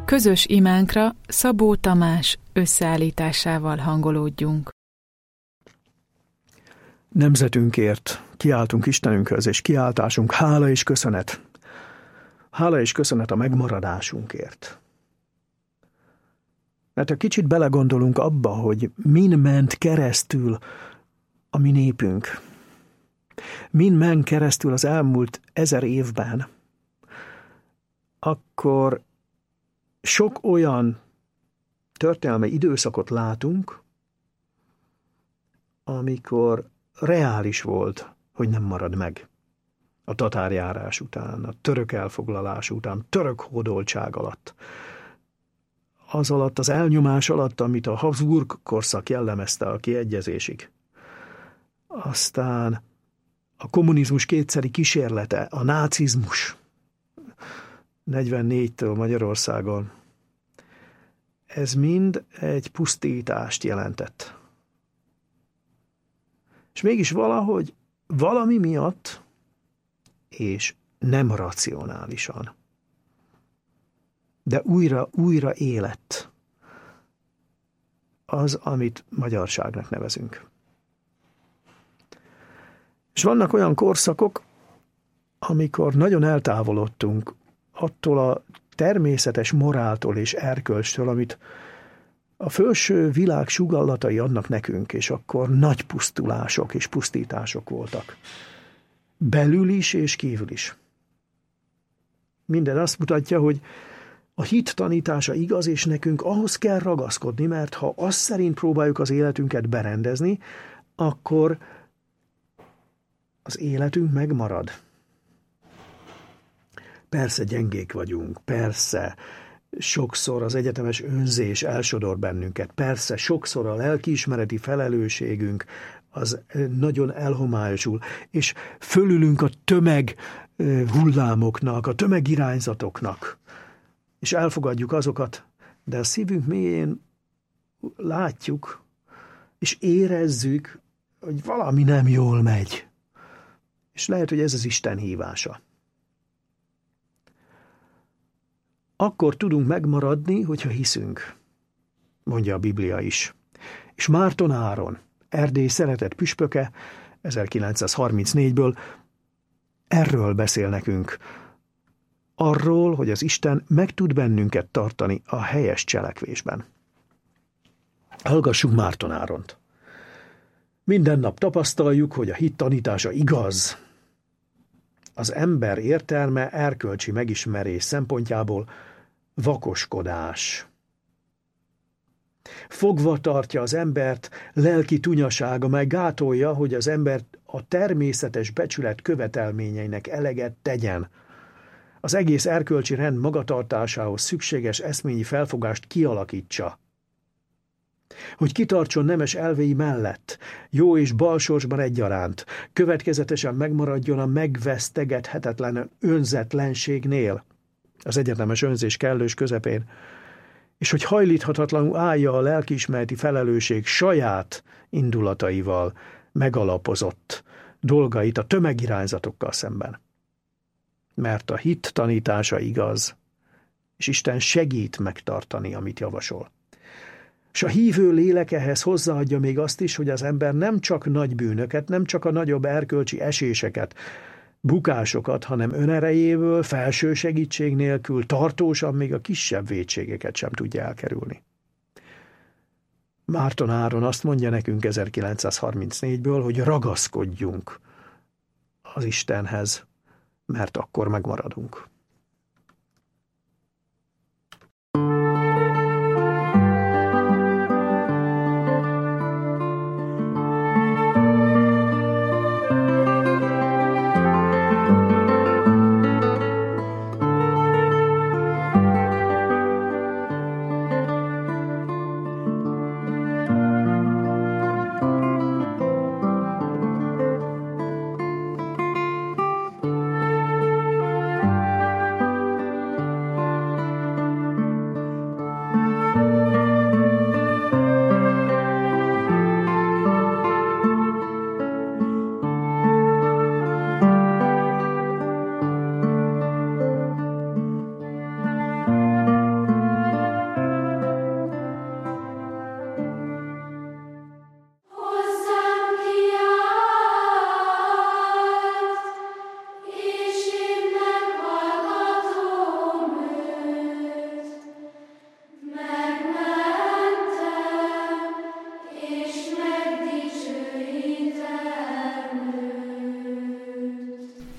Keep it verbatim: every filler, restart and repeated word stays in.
Közös imánkra Szabó Tamás összeállításával hangolódjunk. Nemzetünkért kiáltunk Istenünkhöz, és kiáltásunk hála és köszönet. Hála és köszönet a megmaradásunkért. Mert ha kicsit belegondolunk abba, hogy min ment keresztül a mi népünk, min ment keresztül az elmúlt ezer évben, akkor sok olyan történelmi időszakot látunk, amikor reális volt, hogy nem marad meg. A tatárjárás után, a török elfoglalás után, török hódoltság alatt. Az alatt, az elnyomás alatt, amit a Habsburg korszak jellemezte a kiegyezésig. Aztán a kommunizmus kétszeri kísérlete, a nácizmus negyvennégytől Magyarországon. Ez mind egy pusztítást jelentett. És mégis valahogy valami miatt, és nem racionálisan, de újra, újra élet az, amit magyarságnak nevezünk. És vannak olyan korszakok, amikor nagyon eltávolodtunk attól a természetes moráltól és erkölcstől, amit a felső világ sugallatai adnak nekünk, és akkor nagy pusztulások és pusztítások voltak. Belül is és kívül is. Minden azt mutatja, hogy a hit tanítása igaz, és nekünk ahhoz kell ragaszkodni, mert ha azt szerint próbáljuk az életünket berendezni, akkor az életünk megmarad. Persze gyengék vagyunk, persze sokszor az egyetemes önzés elsodor bennünket, persze sokszor a lelkiismereti felelősségünk az nagyon elhomályosul, és fölülünk a tömeg hullámoknak, a tömegirányzatoknak, és elfogadjuk azokat, de a szívünk mélyén látjuk, és érezzük, hogy valami nem jól megy. És lehet, hogy ez az Isten hívása. Akkor tudunk megmaradni, hogyha hiszünk, mondja a Biblia is. És Márton Áron, Erdély szeretett püspöke, ezerkilencszázharmincnégyből erről beszél nekünk. Arról, hogy az Isten meg tud bennünket tartani a helyes cselekvésben. Hallgassuk Márton Áront. Minden nap tapasztaljuk, hogy a hit tanítása igaz. Az ember értelme erkölcsi megismerés szempontjából vakoskodás. Fogva tartja az embert lelki tunyasága, mely gátolja, hogy az ember a természetes becsület követelményeinek eleget tegyen. Az egész erkölcsi rend magatartásához szükséges eszményi felfogást kialakítsa. Hogy kitartson nemes elvei mellett, jó és bal sorsban egyaránt, következetesen megmaradjon a megvesztegethetetlen önzetlenségnél, az egyetemes önzés kellős közepén, és hogy hajlíthatatlanul állja a lelkiismereti felelősség saját indulataival megalapozott dolgait a tömegirányzatokkal szemben. Mert a hit tanítása igaz, és Isten segít megtartani, amit javasol. És a hívő lélek ehhez hozzáadja még azt is, hogy az ember nem csak nagy bűnöket, nem csak a nagyobb erkölcsi eséseket, bukásokat, hanem önerejéből, felső segítség nélkül, tartósan még a kisebb vétségeket sem tudja elkerülni. Márton Áron azt mondja nekünk ezerkilencszázharmincnégyből, hogy ragaszkodjunk az Istenhez, mert akkor megmaradunk.